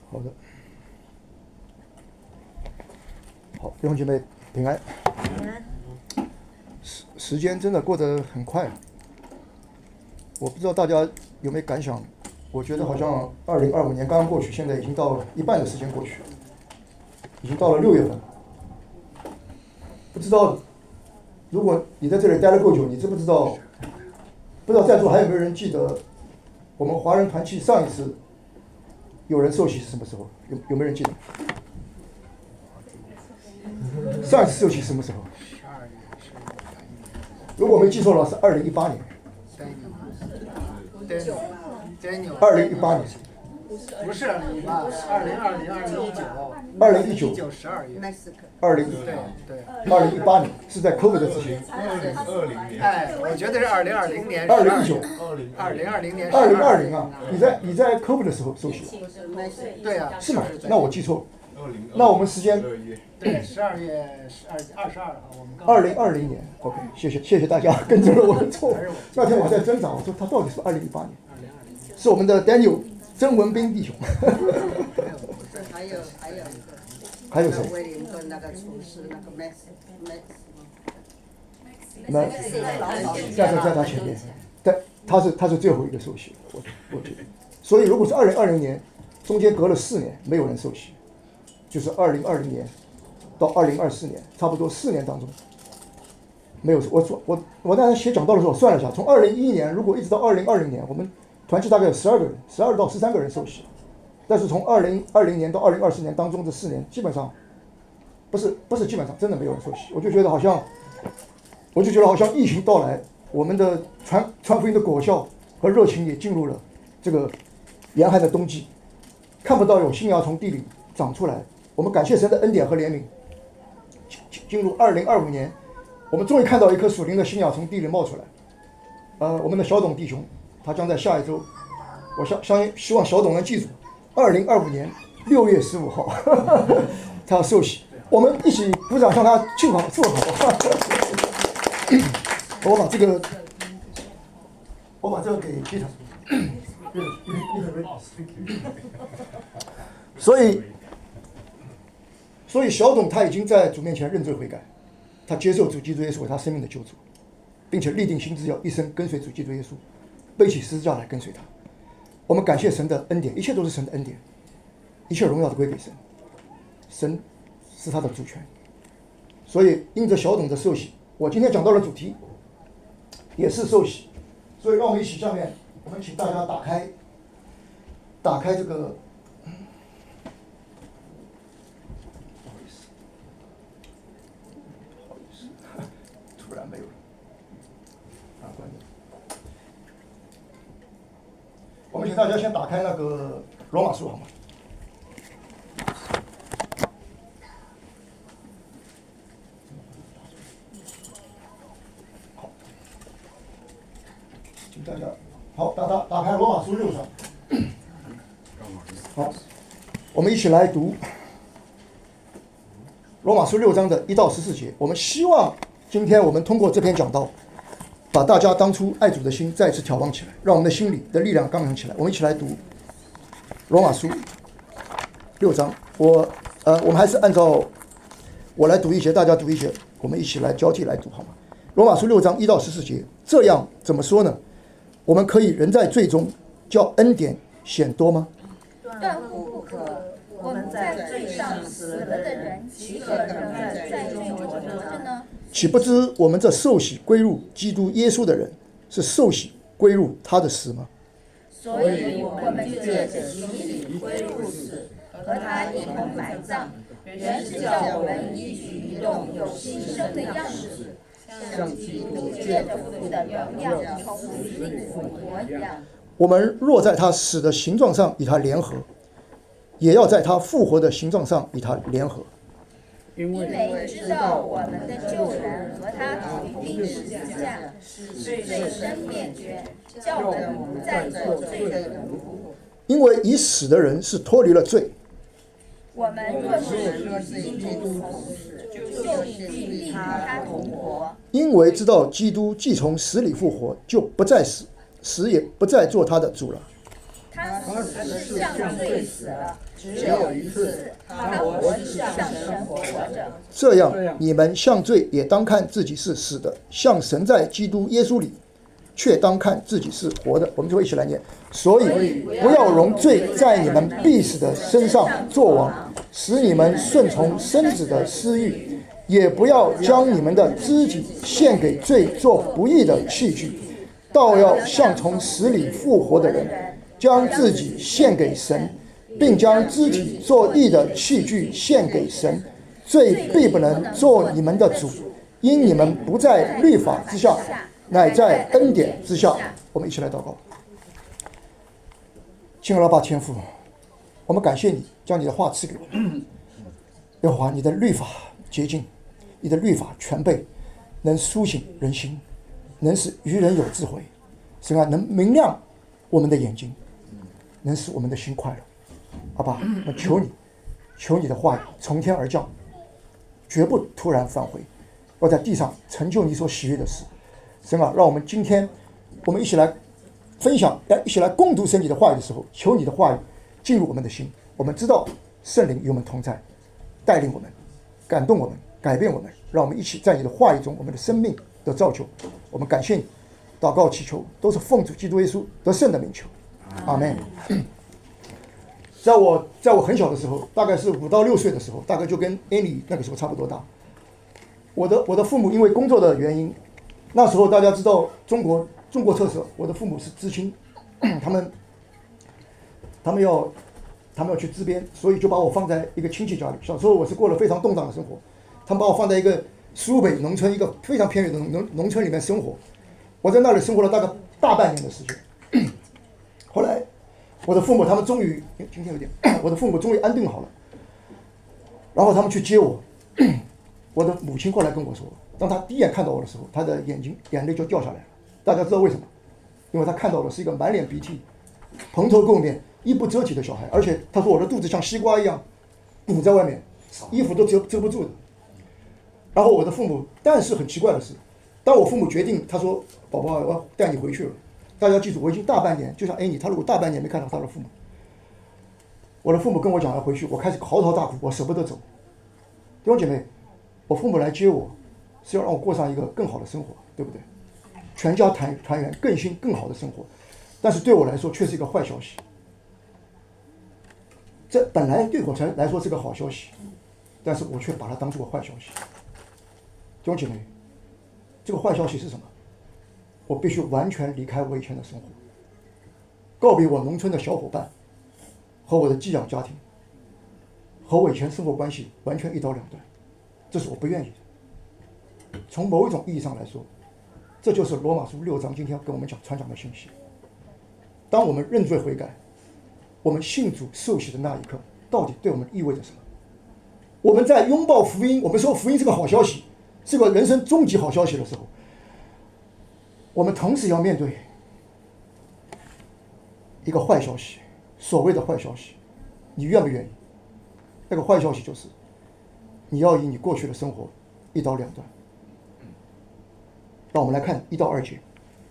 好的，好，弟兄姐妹平安。 平安。 时间真的过得很快，我不知道大家有没有感想？我觉得好像2025年刚刚过去，现在已经到了一半的时间过去，已经到了6月份。不知道如果你在这里待了够久，你知不知道？不知道在座还有没有人记得我们华人团契上一次有人受洗是什么时候？有没有人记得？上一次受洗什么时候？如果我没记错了，是2018年。2018年。 不是2018，是 2019 12月。 2018年是在 COVID 之前。 哎，我觉得是2020年。 2019。 2020年。 2020啊！你在 COVID 的时候受洗？ 对啊。 是吗？那我记错了。那我们时间。 对，12月22号，我们刚。 2020年 ，OK， 谢谢大家更正了我的错误。那天我还在挣扎，我说他到底是2018年，是我们的 Daniel 曾文斌弟兄。还有谁？ 威灵顿那个厨师那个 Max， 在他前面，他是最后一个受洗，我觉得。所以如果是2020年，中间隔了4年没有人受洗，就是2020年到2024年，差不多4年当中没有。我当时写讲道的时候算了一下，从2011年如果一直到2020年，我们团契大概有12个人，12到13个人受洗。但是从2020年到2024年当中这4年，基本上不是基本上真的没有人受洗。我就觉得好像疫情到来，我们的传福音的果效和热情也进入了这个严寒的冬季，看不到有新芽从地里长出来。我们感谢神的恩典和怜悯，进入2025年，我们终于看到一颗属灵的新芽从地里冒出来。我们的小董弟兄，他将在下一周，我希望小董能记住，2025年6月15号，他要受洗，我们一起鼓掌向他祝好。我把这个给 Peter。所以小董他已经在主面前认罪悔改，他接受主基督耶稣为他生命的救主，并且立定心志要一生跟随主基督耶稣，背起十字架来跟随他。我们感谢神的恩典，一切都是神的恩典，一切荣耀都归给神，神是他的主权。所以因着小董的受洗，我今天讲到的主题也是受洗，所以让我们一起下面，我们请大家打开这个。突然没有了，关掉。我们请大家先打开那个罗马书好吗？好，请大家好打开罗马书6章。好，我们一起来读罗马书6章的1到14节。我们希望今天我们通过这篇讲道，把大家当初爱主的心再次挑旺起来，让我们的心里的力量刚强起来。我们一起来读罗马书6章。我们还是按照我来读一节，大家读一节，我们一起来交替来读好吗？罗马书6章1到14节，这样怎么说呢？我们可以人在罪中，叫恩典显多吗？ 断乎不可！我们在罪上死了的人，岂可仍然在罪中活着呢？ 岂不知我们这受洗归入基督耶稣的人，是受洗归入他的死吗？ 所以我们借着洗礼归入死，和他一同埋葬，原是叫我们一举一动有新生的样式，像基督借着父的荣耀从死里复活一样。 我们若在他死的形状上与他联合，也要在他复活的形状上与他联合。 因为知道我们的旧人和他同钉十字架，使罪身灭绝，叫我们不再做罪的奴仆。 因为已死的人是脱离了罪。 我们若是与基督同死，就必与他同活。 因为知道基督既从死里复活，就不再死，死也不再做他的主了。 他死是向罪死了，只有一次，他活是向神活着。 这样，你们向罪也当看自己是死的，向神在基督耶稣里却当看自己是活的。我们就会一起来念。所以不要容罪在你们必死的身上作王，使你们顺从身子的私欲，也不要将你们的肢体献给罪做不义的器具，倒要像从死里复活的人，将自己献给神，并将肢体做义的器具献给神。罪必不能做你们的主，因你们不在律法之下，乃在恩典之下。我们一起来祷告。亲爱的爸天父，我们感谢你将你的话赐给我们。耶和华，你的律法洁净，你的律法全备，能苏醒人心，能使愚人有智慧。神啊，能明亮我们的眼睛，能使我们的心快乐。阿爸，我求你，求你的话语从天而降，绝不突然返回，要在地上成就你所喜悦的事。神啊，让我们今天我们一起来分享，一起来共读神你的话语的时候，求你的话语进入我们的心。我们知道圣灵与我们同在，带领我们，感动我们，改变我们，让我们一起在你的话语中，我们的生命得造就。我们感谢你，祷告祈求都是奉主基督耶稣得胜的名求，阿们。在我很小的时候，大概是5到6岁的时候，大概就跟 Annie 那个时候差不多大。我的父母因为工作的原因，那时候大家知道中国特色，我的父母是知青，他们要去支边，所以就把我放在一个亲戚家里。小时候我是过了非常动荡的生活，他们把我放在一个苏北农村一个非常偏远的农村里面生活。我在那里生活了大概大半年的时间。后来我的父母他们终于今天有点，我的父母终于安定好了，然后他们去接我。我的母亲后来跟我说，当她第一眼看到我的时候，她的眼泪就掉下来了。大家知道为什么？因为她看到的是一个满脸鼻涕、蓬头垢面、衣不遮体的小孩，而且她说我的肚子像西瓜一样鼓在外面，衣服都遮不住的。然后我的父母，但是很奇怪的是，当我父母决定，他说：“宝宝，我要带你回去了。”大家记住，我已经大半年，就像Annie，他如果大半年没看到他的父母，我的父母跟我讲要回去，我开始嚎啕大哭，我舍不得走。弟兄姐妹，我父母来接我，是要让我过上一个更好的生活，对不对？全家团圆，更新更好的生活。但是对我来说，却是一个坏消息。这本来对我来说是个好消息，但是我却把它当作坏消息。弟兄姐妹，这个坏消息是什么？我必须完全离开我以前的生活，告别我农村的小伙伴和我的寄养家庭，和我以前生活关系完全一刀两断，这是我不愿意的。从某一种意义上来说，这就是罗马书6章今天要跟我们传讲的信息。当我们认罪悔改，我们信主受洗的那一刻，到底对我们意味着什么？我们在拥抱福音，我们说福音是个好消息，是个人生终极好消息的时候，我们同时要面对一个坏消息，所谓的坏消息，你愿不愿意？那个坏消息就是你要以你过去的生活一刀两断。让我们来看1到2节。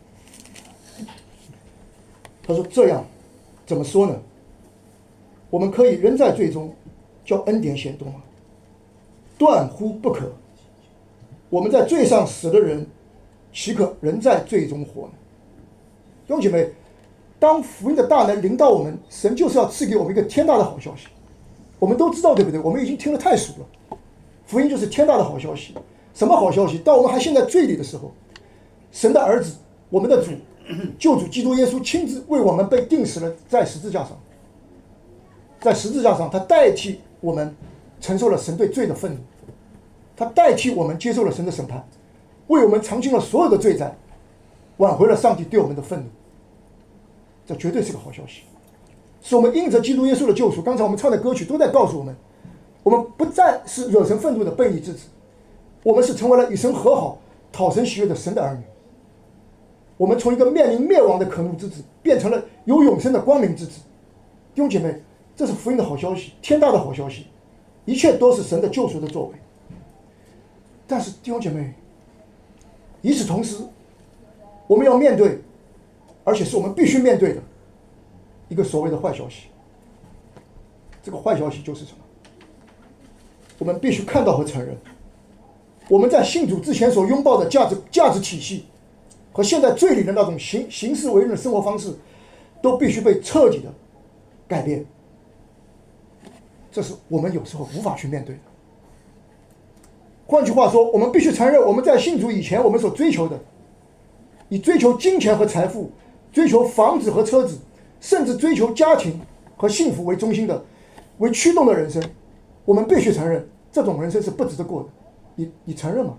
他说：“这样怎么说呢？我们可以仍在罪中，叫恩典显多吗？断乎不可。我们在罪上死的人，岂可仍在罪中活呢？”弟兄姐妹，当福音的大能临到我们，神就是要赐给我们一个天大的好消息。我们都知道，对不对？我们已经听得太熟了。福音就是天大的好消息。什么好消息？当我们还陷在罪里的时候，神的儿子，我们的主救主基督耶稣亲自为我们被钉死了在十字架上。在十字架上，他代替我们承受了神对罪的愤怒，他代替我们接受了神的审判，为我们偿清了所有的罪债，挽回了上帝对我们的愤怒。这绝对是个好消息，是我们因着基督耶稣的救赎。刚才我们唱的歌曲都在告诉我们，我们不再是惹神愤怒的悖逆之子，我们是成为了与神和好、讨神喜悦的神的儿女。我们从一个面临灭亡的可怒之子，变成了有永生的光明之子。弟兄姐妹，这是福音的好消息，天大的好消息，一切都是神的救赎的作为。但是弟兄姐妹，与此同时，我们要面对，而且是我们必须面对的， 一个所谓的坏消息。这个坏消息就是什么？我们必须看到和承认，我们在信主之前所拥抱的价值体系和现在罪里的那种行事为人的生活方式，都必须被彻底的改变。这是我们有时候无法去面对的。换句话说，我们必须承认，我们在信主以前，我们所追求的，以追求金钱和财富、追求房子和车子，甚至追求家庭和幸福为中心的、为驱动的人生，我们必须承认，这种人生是不值得过的。你承认吗？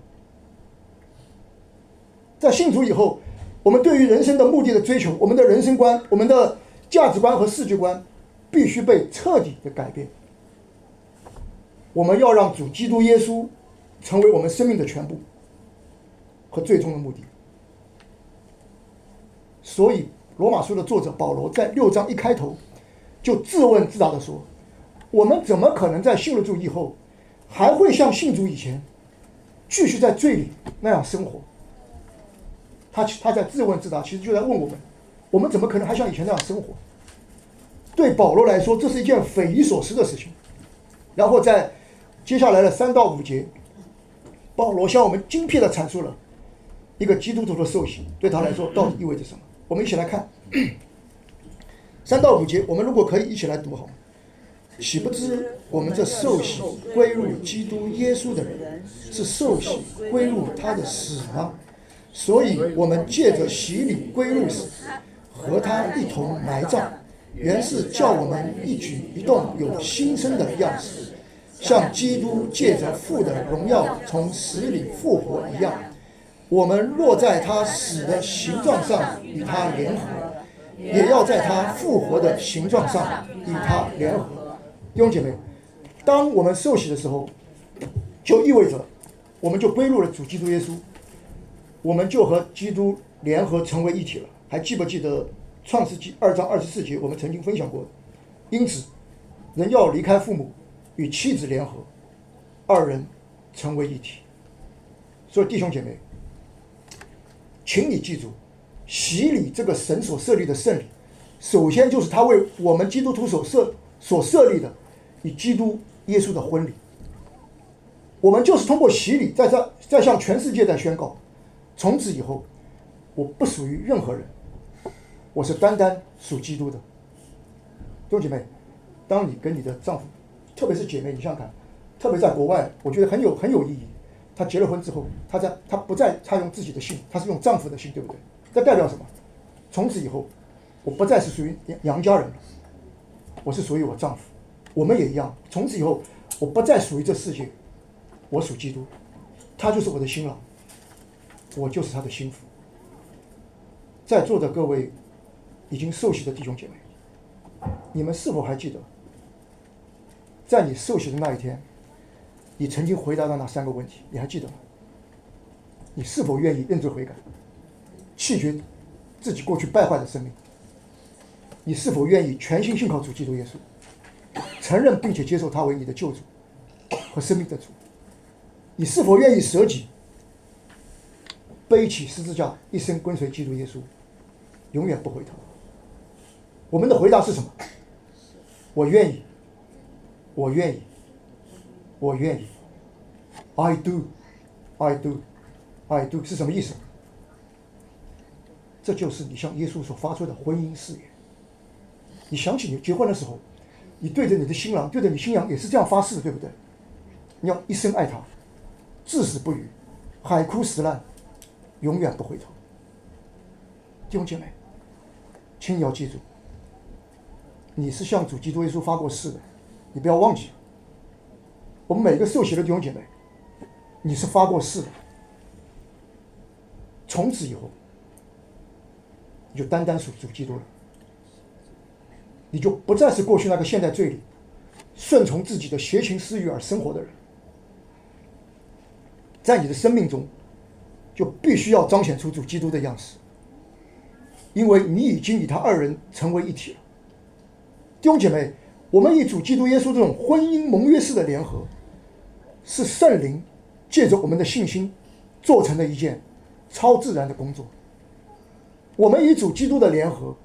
在信主以后，我们对于人生的目的的追求，我们的人生观、我们的价值观和世界观，必须被彻底的改变。我们要让主基督耶稣成为我们生命的全部和最终的目的。所以罗马书的作者保罗在6章一开头就自问自答地说，我们怎么可能在信了主以后还会像信主以前继续在罪里那样生活？他在自问自答，其实就在问我们怎么可能还像以前那样生活？对保罗来说，这是一件匪夷所思的事情。然后在接下来的3到5节，保罗向我们精辟地阐述了一个基督徒的受洗对他来说到底意味着什么。我们一起来看3到5节，我们如果可以一起来读好吗？岂不知我们这受洗归入基督耶稣的人，是受洗归入他的死吗？所以我们借着洗礼归入死，和他一同埋葬，原是叫我们一举一动有新生的样式，像基督借着父的荣耀从死里复活一样。我们若在他死的形状上与他联合，也要在他复活的形状上与他联合。弟兄姐妹，当我们受洗的时候，就意味着我们就归入了主基督耶稣，我们就和基督联合成为一体了。还记不记得创世纪2章24节我们曾经分享过的？因此人要离开父母，与妻子联合，二人成为一体。所以弟兄姐妹，请你记住，洗礼这个神所设立的圣礼，首先就是他为我们基督徒所设立的以基督耶稣的婚礼。我们就是通过洗礼在向全世界在宣告，从此以后我不属于任何人，我是单单属基督的。弟兄姐妹，当你跟你的丈夫，特别是姐妹，你想想看，特别在国外，我觉得很有意义。她结了婚之后，她不再她用自己的姓，她是用丈夫的姓，对不对？这代表什么？从此以后，我不再是属于娘家人了，我是属于我丈夫。我们也一样，从此以后，我不再属于这世界，我属基督，他就是我的新郎，我就是他的新妇。在座的各位已经受洗的弟兄姐妹，你们是否还记得，在你受洗的那一天，你曾经回答的那3个问题，你还记得吗？你是否愿意认罪悔改，弃绝自己过去败坏的生命？你是否愿意全心信靠主基督耶稣，承认并且接受他为你的救主和生命的主？你是否愿意舍己，背起十字架，一生跟随基督耶稣，永远不回头？我们的回答是什么？我愿意，我愿意，我愿意。 I do, I do, I do 是什么意思？这就是你向耶稣所发出的婚姻誓言。你想起你结婚的时候，你对着你的新郎，对着你新娘也是这样发誓的，对不对？你要一生爱他，至死不渝，海枯石烂，永远不回头。弟兄姐妹，请你要记住，你是向主基督耶稣发过誓的，你不要忘记。我们每个受洗的弟兄姐妹，你是发过誓的。从此以后，你就单单属主基督了，你就不再是过去那个陷在罪里、顺从自己的邪情私欲而生活的人。在你的生命中，就必须要彰显出主基督的样式，因为你已经与他二人成为一体了。弟兄姐妹，我们与主基督耶稣这种婚姻盟约式的联合，是圣灵借着我们的信心做成的一件超自然的工作。我们与主基督的联合，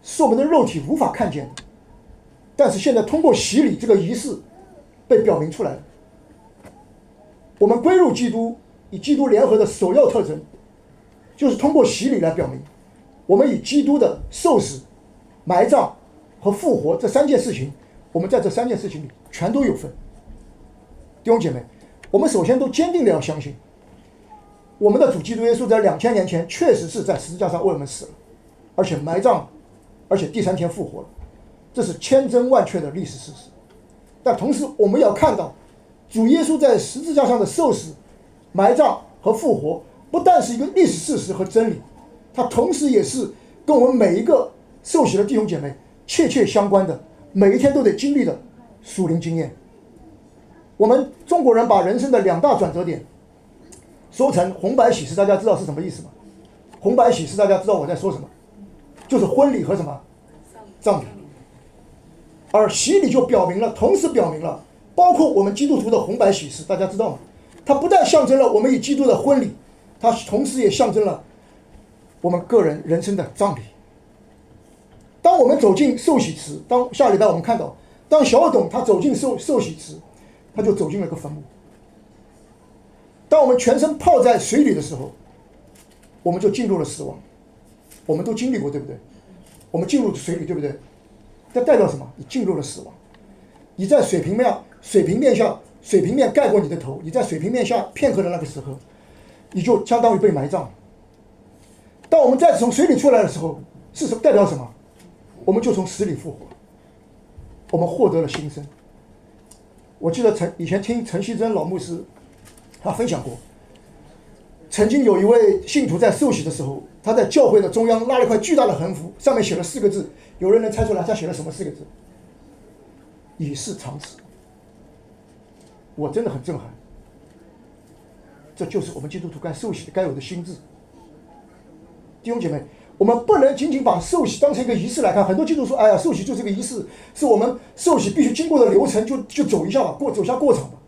是我们的肉体无法看见的，但是现在通过洗礼这个仪式被表明出来了。我们归入基督，与基督联合的首要特征，就是通过洗礼来表明，我们与基督的受死、埋葬和复活这3件事情，我们在这3件事情里全都有份。弟兄姐妹，我们首先都坚定的要相信，我们的主基督耶稣在2000年前确实是在十字架上为我们死了，而且埋葬，而且第3天复活了，这是千真万确的历史事实。但同时我们要看到，主耶稣在十字架上的受死、埋葬和复活，不但是一个历史事实和真理，它同时也是跟我们每一个受洗的弟兄姐妹切切相关的，每一天都得经历的属灵经验。我们中国人把人生的2大转折点说成红白喜事，大家知道是什么意思吗？红白喜事大家知道我在说什么，就是婚礼和什么葬礼。而洗礼就表明了，同时表明了，包括我们基督徒的红白喜事，大家知道吗？它不但象征了我们与基督的婚礼，它同时也象征了我们个人人生的葬礼。当我们走进受洗池，当下礼拜我们看到，当小董他走进受洗池，他就走进了个坟墓。当我们全身泡在水里的时候，我们就进入了死亡。我们都经历过，对不对？我们进入水里，对不对？这代表什么？你进入了死亡。你在水平面下，水平面盖过你的头，你在水平面下片刻的那个时候，你就相当于被埋葬了。当我们再次从水里出来的时候，是什么？代表什么？我们就从死里复活，我们获得了新生。我记得以前听陈锡珍老牧师他分享过，曾经有一位信徒在受洗的时候，他在教会的中央拉了一块巨大的横幅，上面写了4个字，有人能猜出来他写了什么4个字？以示长辞。我真的很震撼，这就是我们基督徒该受洗的该有的心智。弟兄姐妹，我们不能仅仅把受洗当成一个仪式来看。很多基督徒说，哎呀，受洗就是个仪式，是我们受洗必须经过的流程，就走一下吧，走下过程吧。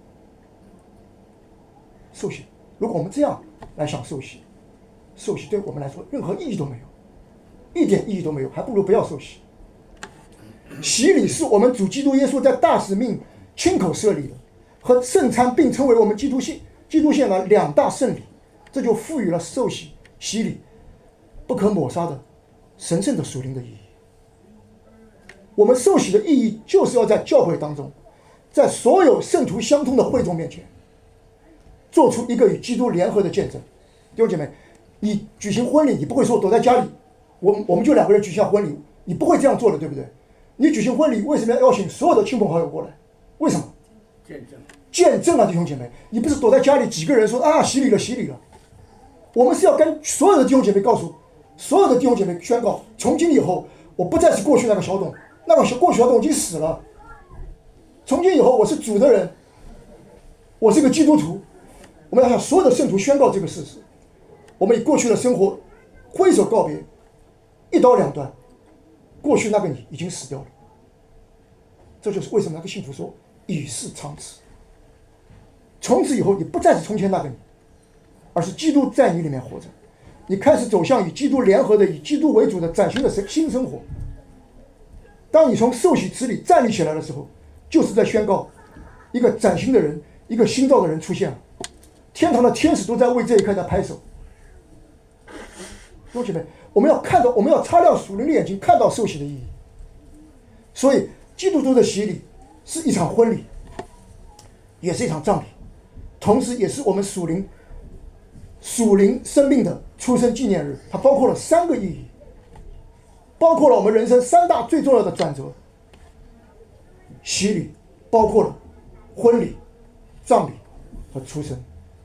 受洗，如果我们这样来想受洗，受洗对我们来说任何意义都没有，一点意义都没有，还不如不要受洗。洗礼是我们主基督耶稣在大使命亲口设立的，和圣餐并称为我们基督宪的2大圣礼，这就赋予了受洗洗礼不可抹杀的神圣的属灵的意义。我们受洗的意义就是要在教会当中，在所有圣徒相通的会众面前，做出一个与基督联合的见证。弟兄姐妹，你举行婚礼，你不会说躲在家里，我们就2个人举行婚礼，你不会这样做的，对不对？你举行婚礼为什么要邀请所有的亲朋好友过来？为什么？见证啊，弟兄姐妹，你不是躲在家里几个人说啊洗礼了洗礼了，我们是要跟所有的弟兄姐妹告诉所有的弟兄姐妹宣告，从今以后我不再是过去那个小董，那个过去小董已经死了，从今以后我是主的人，我是个基督徒。我们要向所有的圣徒宣告这个事实，我们以过去的生活挥手告别，一刀两断，过去那个你已经死掉了。这就是为什么那个信徒说与世长辞，从此以后你不再是从前那个你，而是基督在你里面活着，你开始走向与基督联合的以基督为主的崭新的新生活。当你从受洗池里站立起来的时候，就是在宣告一个崭新的人，一个新造的人出现了，天堂的天使都在为这一刻在拍手。弟兄姐妹，我们要看到，我们要擦亮属灵的眼睛，看到受洗的意义。所以基督徒的洗礼是一场婚礼，也是一场葬礼，同时也是我们属灵生命的出生纪念日。它包括了3个意义，包括了我们人生3大最重要的转折。洗礼包括了婚礼、葬礼和出生。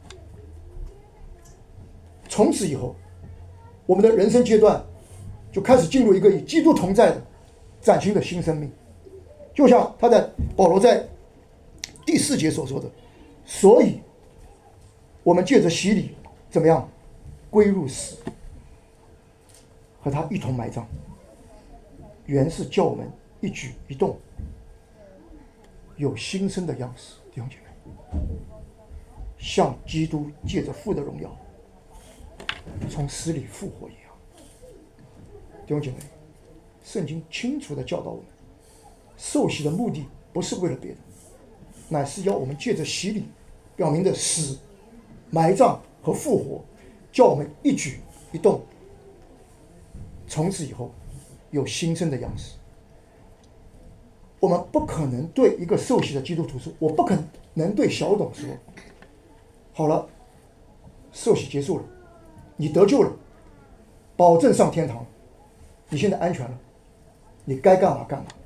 从此以后，我们的人生阶段就开始进入一个与基督同在的崭新的新生命。就像保罗在第4节所说的，所以我们借着洗礼怎么样归入死，和他一同埋葬，原是叫我们一举一动有新生的样式。弟兄姐妹，像基督借着父的荣耀从死里复活一样。弟兄姐妹， 圣经清楚地教导我们，受洗的目的不是为了别的，乃是要我们借着洗礼表明的死、埋葬和复活，叫我们一举一动从此以后有新生的样式。我们不可能对一个受洗的基督徒说，我不可能对小董说，好了，受洗结束了，你得救了，保证上天堂，你现在安全了，你该干嘛干嘛。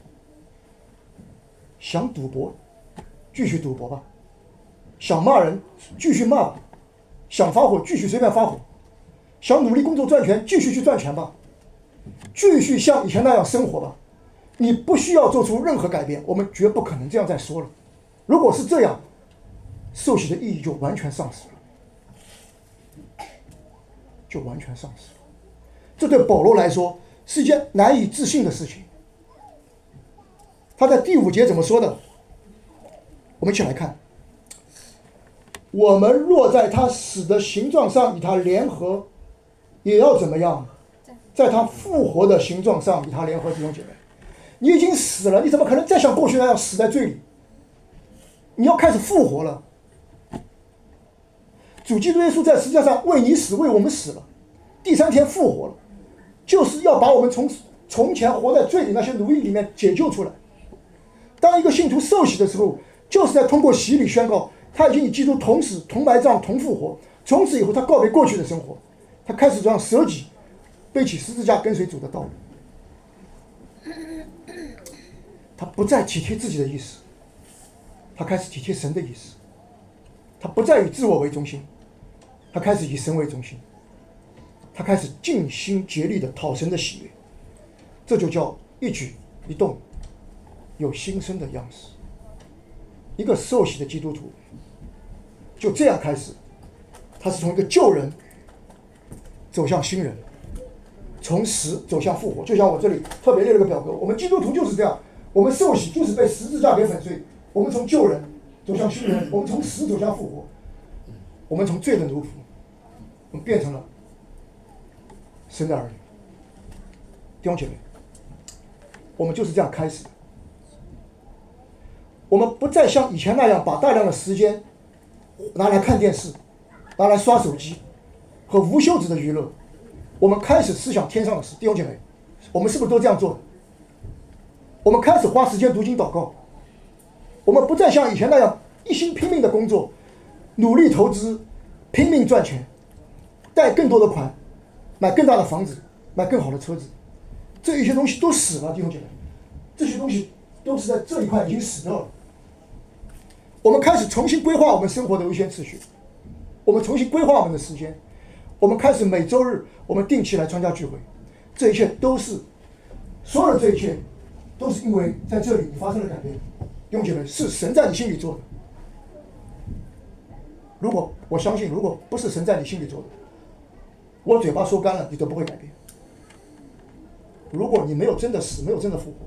想赌博继续赌博吧，想骂人继续骂吧，想发火继续随便发火，想努力工作赚钱继续去赚钱吧，继续像以前那样生活吧。你不需要做出任何改变，我们绝不可能这样再说了。如果是这样，受洗的意义就完全丧失了，就完全丧失了。这对保罗来说是一件难以置信的事情。他在第5节怎么说的？我们一起来看。我们若在他死的形状上与他联合，也要怎么样？在他复活的形状上与他联合。弟兄姐妹，你已经死了，你怎么可能再像过去那样死在罪里？你要开始复活了。主基督耶稣在十字架上为你死，为我们死了，第3天复活了，就是要把我们从前活在罪里那些奴役里面解救出来。当一个信徒受洗的时候，就是在通过洗礼宣告他已经与基督同死、同埋葬、同复活。从此以后，他告别过去的生活，他开始这样舍己，背起十字架跟随主的道路。他不再体贴自己的意思，他开始体贴神的意思。他不再以自我为中心，他开始以神为中心。他开始尽心竭力的讨神的喜悦，这就叫一举一动有新生的样式。一个受洗的基督徒就这样开始，他是从一个旧人走向新人，从死走向复活。就像我这里特别列了个表格，我们基督徒就是这样，我们受洗就是被十字架给粉碎，我们从旧人走向新人，我们从死走向复活，我们从罪的奴仆，我们变成了神的儿女。弟兄姐妹，我们就是这样开始的。我们不再像以前那样把大量的时间拿来看电视，拿来刷手机和无休止的娱乐，我们开始思想天上的事。弟兄姐妹，我们是不是都这样做的？我们开始花时间读经祷告，我们不再像以前那样一心拼命的工作，努力投资，拼命赚钱，贷更多的款，买更大的房子，买更好的车子。这一些东西都死了。弟兄姐妹，这些东西都是在这一块已经死掉了。我们开始重新规划我们生活的优先次序，我们重新规划我们的时间，我们开始每周日我们定期来参加聚会。这一切都是，所有的这一切都是因为在这里你发生了改变。弟兄姐妹，是神在你心里做的。如果我相信，如果不是神在你心里做的，我嘴巴说干了，你都不会改变。如果你没有真的死，没有真的复活，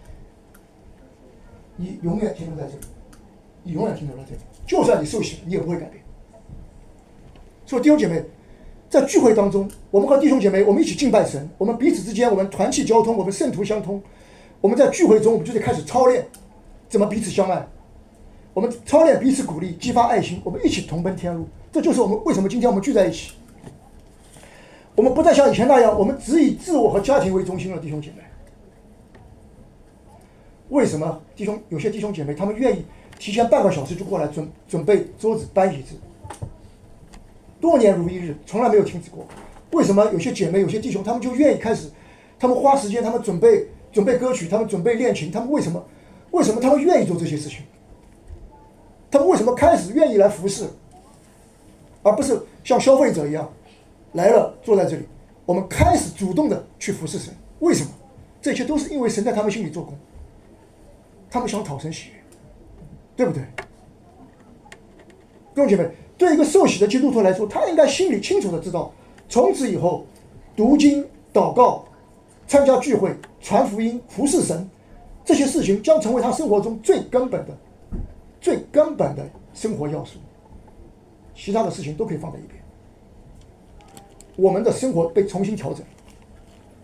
你永远停留在这里，你永远停留在这里。就算你受洗，你也不会改变。所以弟兄姐妹，在聚会当中，我们和弟兄姐妹，我们一起敬拜神，我们彼此之间，我们团契交通，我们圣徒相通。我们在聚会中，我们就得开始操练怎么彼此相爱，我们操练彼此鼓励，激发爱心，我们一起同奔天路。这就是我们为什么今天我们聚在一起。我们不再像以前那样，我们只以自我和家庭为中心了。弟兄姐妹，为什么有些弟兄姐妹他们愿意提前半个小时就过来准备桌子搬椅子，多年如一日，从来没有停止过？为什么有些姐妹有些弟兄他们就愿意开始，他们花时间，他们准备歌曲，他们准备练琴，他们为什么他们愿意做这些事情？他们为什么开始愿意来服侍，而不是像消费者一样来了坐在这里？我们开始主动的去服侍神。为什么？这一切都是因为神在他们心里做工，他们想讨神喜悦，对不对？弟兄姐妹，对一个受洗的基督徒来说，他应该心里清楚的知道，从此以后读经祷告、参加聚会、传福音、服侍神，这些事情将成为他生活中最根本的生活要素，其他的事情都可以放在一边。我们的生活被重新调整。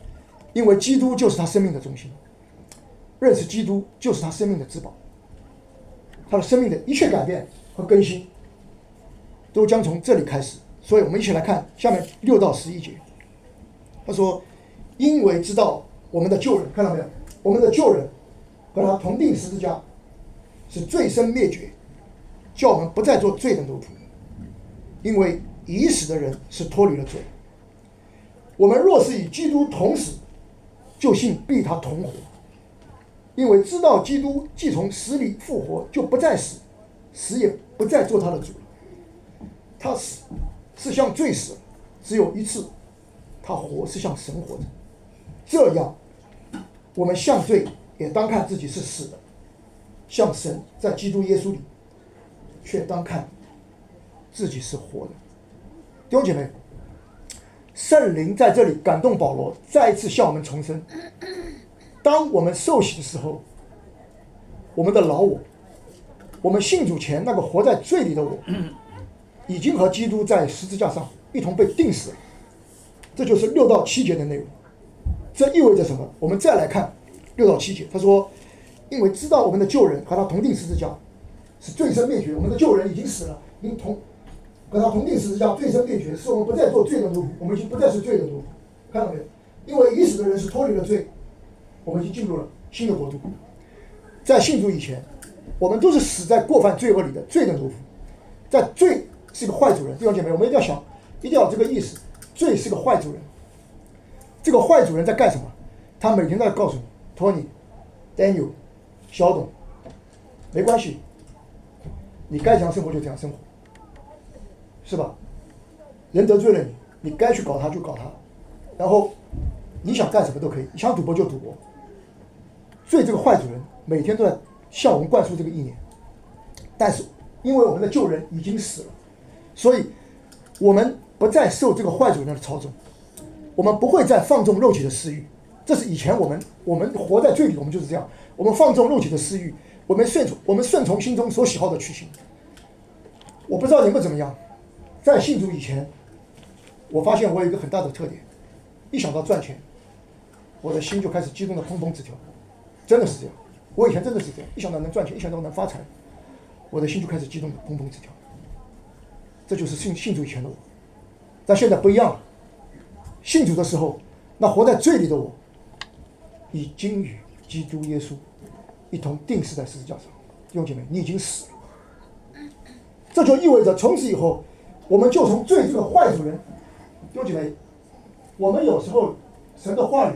因为基督就是他生命的中心，认识基督就是他生命的至宝，他的生命的一切改变和更新都将从这里开始。所以我们一起来看下面6到11节。他说，因为知道我们的旧人，看到没有，我们的旧人和他同定十字架，是罪身灭绝，叫我们不再做罪的奴仆。因为已死的人是脱离了罪，我们若是与基督同死，就信必与他同活。因为知道基督既从死里复活，就不再死，死也不再做他的主。他死是向罪死，只有一次；他活是向神活着。这样，我们向罪也当看自己是死的，向神在基督耶稣里却当看自己是活的。弟兄姐妹，圣灵在这里感动保罗，再一次向我们重申：当我们受洗的时候，我们的老我，我们信主前那个活在罪里的我，已经和基督在十字架上一同被钉死了。这就是6到7节的内容。这意味着什么？我们再来看6到7节。他说，因为知道我们的旧人和他同定十字架，是罪身灭绝，我们的旧人已经死了，和他同定十字架，罪身灭绝，使我们不再做罪的奴仆，我们已经不再是罪的奴仆。看到没有？因为已死的人是脱离了罪，我们已经进入了新的国度。在信主以前，我们都是死在过犯罪恶里的罪的奴仆。在罪是个坏主人，弟兄姐妹，我们一定要想，一定要有这个意识，罪是个坏主人。这个坏主人在干什么？他每天在告诉你，托尼、Daniel、小董，没关系，你该怎样生活就怎样生活，是吧？人得罪了你，你该去搞他就搞他，然后你想干什么都可以，你想赌博就赌博。罪这个坏主人每天都在向我们灌输这个意念，但是因为我们的旧人已经死了，所以我们不再受这个坏主人的操纵，我们不会再放纵肉体的私欲。这是以前我们活在罪里，我们就是这样，我们放纵肉体的私欲，我们顺从心中所喜好的去行。我不知道你们怎么样，在信主以前，我发现我有一个很大的特点，一想到赚钱，我的心就开始激动的砰砰直跳，真的是这样。我以前真的是这样，一想到能赚钱，一想到能发财，我的心就开始激动的砰砰直跳。这就是信主以前的我，但现在不一样了。信主的时候，那活在罪里的我，已经与基督耶稣一同钉死在十字架上。弟兄姐妹，你已经死了。这就意味着从此以后，我们就从罪这个坏主人。弟兄姐妹，我们有时候神的话语，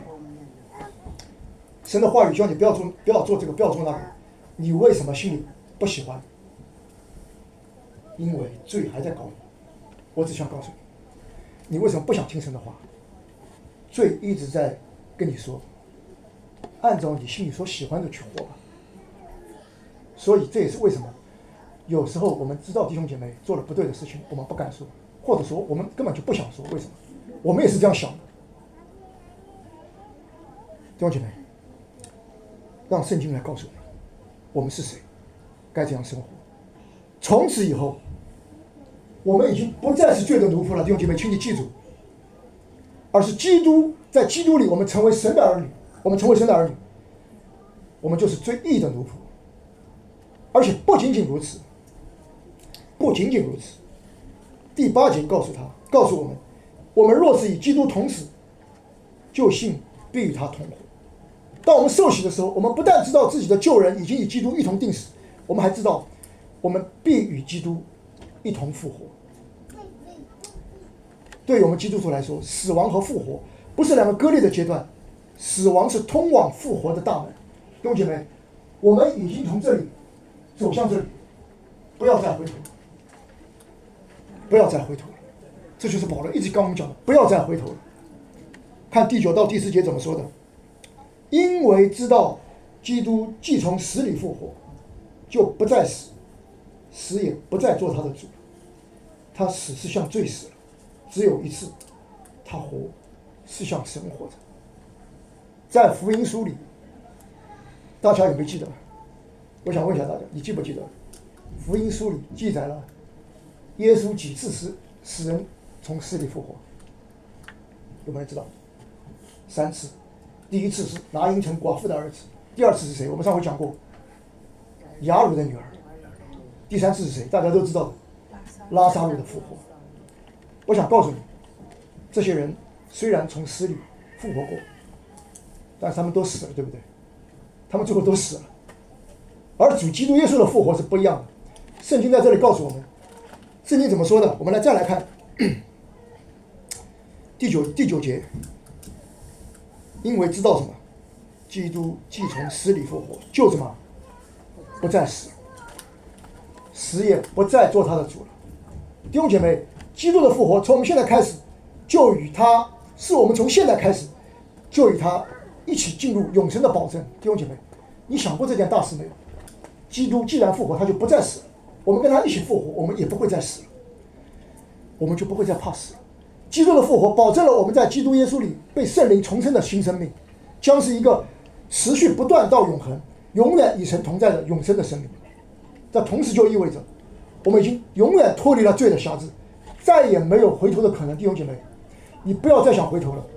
叫你不要做这个，不要做那个，你为什么心里不喜欢？因为罪还在搞你。我只想告诉你，你为什么不想听神的话？罪一直在跟你说，按照你心里所喜欢的去活吧。所以这也是为什么有时候我们知道弟兄姐妹做了不对的事情，我们不敢说，或者说我们根本就不想说。为什么？我们也是这样想的。弟兄姐妹，让圣经来告诉我们是谁，该怎样生活。从此以后，我们已经不再是罪的奴仆了。弟兄姐妹，请你记住，而是在基督里，我们成为神的儿女。我们成为神的儿女，我们就是最义的奴仆。而且不仅仅如此，第8节告诉我们，我们若是与基督同死，就信必与他同活。当我们受洗的时候，我们不但知道自己的旧人已经与基督一同钉死，我们还知道我们必与基督一同复活。对于我们基督徒来说，死亡和复活不是两个割裂的阶段，死亡是通往复活的大门。弟兄姐妹，我们已经从这里走向这里，不要再回头了，不要再回头了。这就是保罗一直跟我们讲的，不要再回头了。看第9到第10节怎么说的：因为知道基督既从死里复活，就不再死，死也不再做他的主。他死是向罪死了，只有一次；他活是向神活着。在福音书里，大家有没有记得？我想问一下大家，你记不记得福音书里记载了耶稣几次使人从死里复活？有没有人知道？3次。 第一次是拿因城寡妇的儿子，第二次是谁？我们上回讲过，雅鲁的女儿。第三次是谁？大家都知道的，拉撒路的复活。我想告诉你，这些人虽然从死里复活过，但是他们都死了，对不对？他们最后都死了。而主基督耶稣的复活是不一样的。圣经在这里告诉我们，圣经怎么说的？我们再来看第九节，因为知道什么？基督既从死里复活，就什么？不再死，死也不再做他的主了。弟兄姐妹，基督的复活从我们现在开始，就与他是我们从现在开始就与他一起进入永生的保证。弟兄姐妹，你想过这件大事没有？基督既然复活，他就不再死了。我们跟他一起复活，我们也不会再死了，我们就不会再怕死了。基督的复活保证了我们在基督耶稣里被圣灵重生的新生命，将是一个持续不断到永恒、永远与神同在的永生的生命。这同时就意味着我们已经永远脱离了罪的辖制，再也没有回头的可能。弟兄姐妹，你不要再想回头了。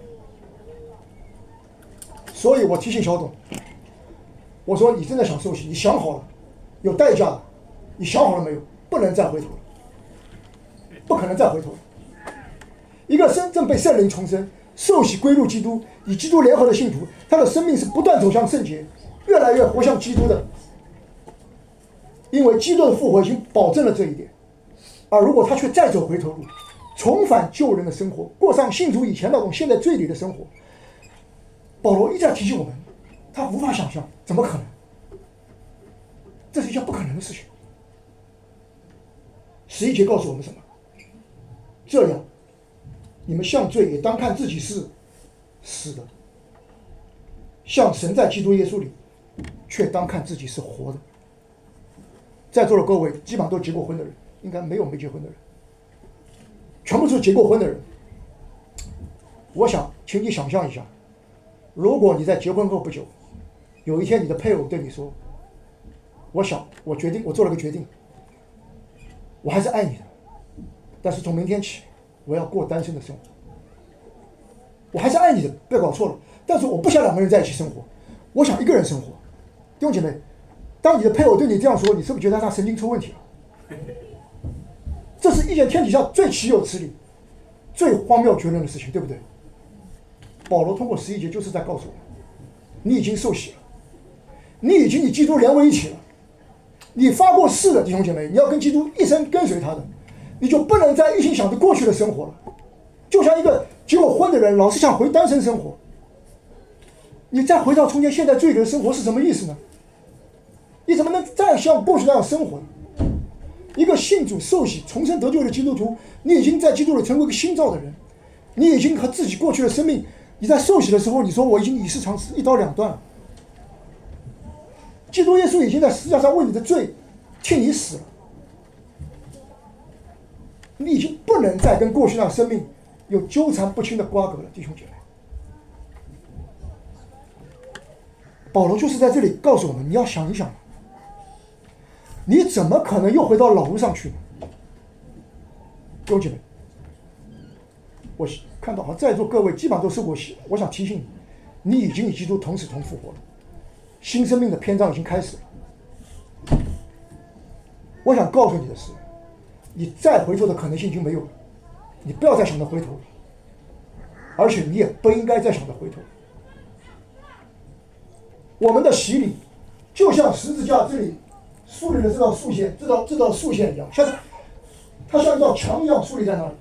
所以我提醒小董，我说你真的想受洗，你想好了，有代价的，你想好了没有？不能再回头了，不可能再回头了。一个真正被圣灵重生、受洗归入基督、与基督联合的信徒，他的生命是不断走向圣洁，越来越活像基督的。因为基督的复活已经保证了这一点。而如果他却再走回头路，重返救人的生活，过上信主以前那种陷在罪里的生活，保罗一再提醒我们，他无法想象，怎么可能？这是一件不可能的事情。11节告诉我们什么？这样，你们向罪也当看自己是死的，向神在基督耶稣里，却当看自己是活的。在座的各位基本上都结过婚的人，应该没有没结婚的人，全部是结过婚的人。我想请你想象一下，如果你在结婚后不久，有一天你的配偶对你说，我做了个决定，我还是爱你的，但是从明天起我要过单身的生活。我还是爱你的，不要搞错了，但是我不想两个人在一起生活，我想一个人生活。弟兄姐妹，当你的配偶对你这样说，你是不是觉得他神经出问题了？这是一件天底下最岂有此理、最荒谬绝伦的事情，对不对？保罗通过11节就是在告诉我们，你已经受洗了，你已经与基督连为一体了，你发过誓的弟兄姐妹，你要跟基督一生跟随他的，你就不能再一心想着过去的生活了。就像一个结过婚的人老是想回单身生活，你再回到从前现在罪人的生活是什么意思呢？你怎么能再像过去那样生活呢？一个信主受洗重生得救的基督徒，你已经在基督里成为一个新造的人，你已经和自己过去的生命，你在受洗的时候你说我已经与世长辞，一刀两断了。基督耶稣已经在十字架上为你的罪替你死了，你已经不能再跟过去那样生命有纠缠不清的瓜葛了。弟兄姐妹，保罗就是在这里告诉我们，你要想一想，你怎么可能又回到老路上去呢？弟兄姐妹，我看到在座各位基本上都受过洗，我想提醒你，你已经与基督同死同复活了，新生命的篇章已经开始了。我想告诉你的是，你再回头的可能性已经没有了，你不要再想着回头了，而且你也不应该再想着回头。我们的洗礼就像十字架这里树立的这道竖线，这道竖线一样，它像一道墙一样树立在那里。